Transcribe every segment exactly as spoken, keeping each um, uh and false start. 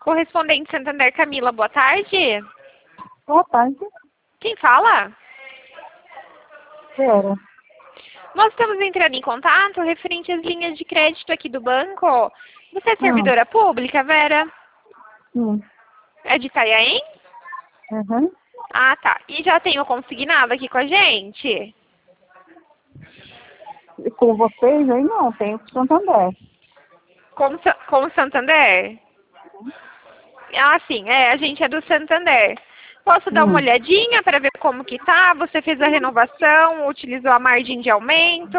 Correspondente Santander, Camila, boa tarde. Boa tarde. Quem fala? Vera. Nós estamos entrando em contato referente às linhas de crédito aqui do banco. Você é Hum. servidora pública, Vera? Sim. É de Itanhaém? Uhum. Ah, tá. E já tem o consignado aqui com a gente? E com vocês aí não, tem o Santander. Com, Sa- com o Santander? Ah, sim. É, a gente é do Santander. Posso dar uma Hum. olhadinha para ver como que tá? Você fez a renovação, utilizou a margem de aumento?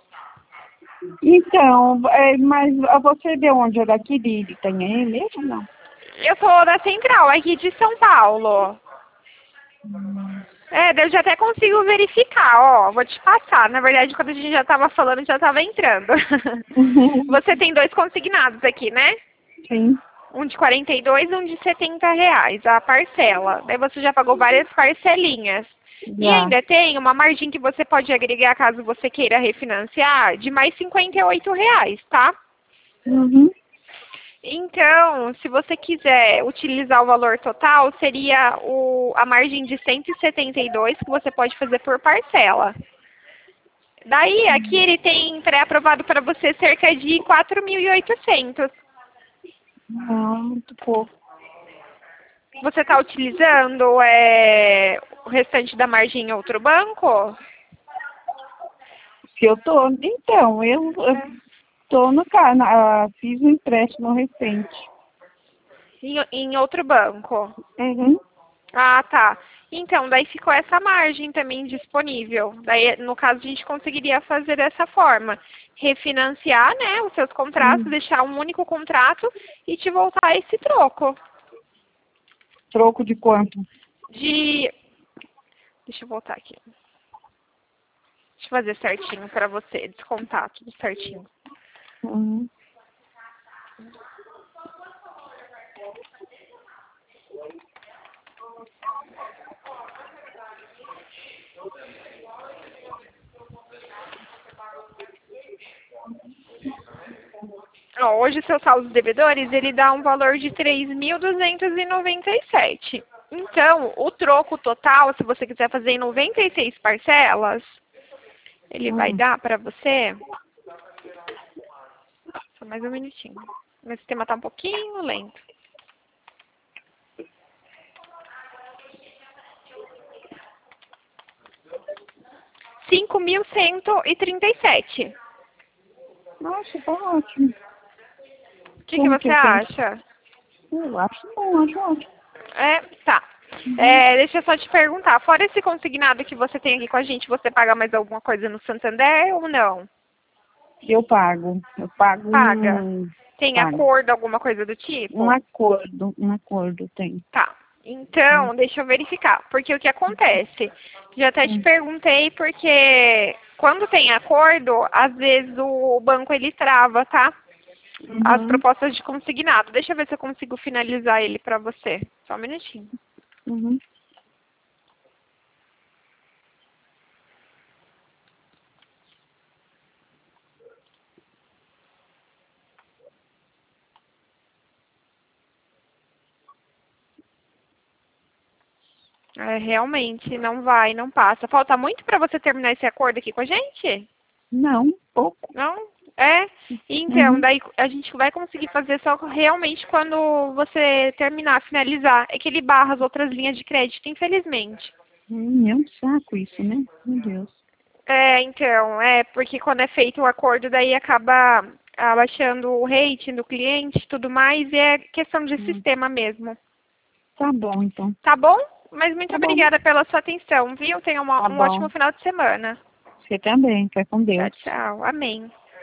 Então, é, mas você de onde? É daqui de, de Itanhaém mesmo? Não. Eu sou da Central, aqui de São Paulo. É, eu já até consigo verificar, ó, vou te passar. Na verdade, quando a gente já estava falando, já estava entrando. Você tem dois consignados aqui, né? Sim. Um de quarenta e dois e um de setenta reais, a parcela. Daí você já pagou várias parcelinhas. E Já. ainda tem uma margem que você pode agregar caso você queira refinanciar, de mais cinquenta e oito reais, tá? Uhum. Então, se você quiser utilizar o valor total, seria o, a margem de cento e setenta e dois que você pode fazer por parcela. Daí, aqui ele tem pré-aprovado para você cerca de quatro mil e oitocentos. Não, muito pouco. Você está utilizando é, o restante da margem em outro banco? Se eu tô, então, eu, eu tô no carro, na- fiz um empréstimo recente. Em, em outro banco? Uhum. Ah, tá. Então, daí ficou essa margem também disponível. Daí, no caso, a gente conseguiria fazer dessa forma. Refinanciar, né, os seus contratos, Hum. deixar um único contrato e te voltar esse troco. Troco de quanto? De... Deixa eu voltar aqui. Deixa eu fazer certinho para você, descontar tudo certinho. Uhum. Ó, hoje, seu saldo dos devedores, ele dá um valor de três mil duzentos e noventa e sete. Então, o troco total, se você quiser fazer em noventa e seis parcelas, ele vai Hum. dar para você... Só mais um minutinho. Meu sistema está um pouquinho lento. cinco mil cento e trinta e sete. Nossa, tá ótimo. O que, que Como que você eu tenho? acha? Eu acho bom, acho ótimo. É, tá. É, deixa eu só te perguntar. Fora esse consignado que você tem aqui com a gente, você paga mais alguma coisa no Santander ou não? Eu pago. Eu pago Paga. um, Tem pago. acordo, alguma coisa do Um tipo? acordo, um acordo tem. Tá. Então, deixa eu verificar. Porque o que acontece? Já até te Hum. perguntei porque quando tem acordo, às vezes o banco ele trava, tá? As Uhum. propostas de consignado. Deixa eu ver se eu consigo finalizar ele pra você. Só um minutinho. Uhum. É, realmente, não vai, não passa. Falta muito pra você terminar esse acordo aqui com a gente? Não, pouco. Não? É? Então, Uhum. daí a gente vai conseguir fazer só realmente quando você terminar, finalizar. É que ele barra as outras linhas de crédito, infelizmente. Hum, é um saco isso, né? Meu Deus. É, então, é porque quando é feito o acordo, daí acaba abaixando o rating do cliente e tudo mais, e é questão de Hum. sistema mesmo. Tá bom, então. Tá bom? Mas muito Tá bom. obrigada pela sua atenção, viu? Tenha uma- Tá um ótimo bom. final de semana. Você também. Fica com Tchau, Deus. tchau. Amém.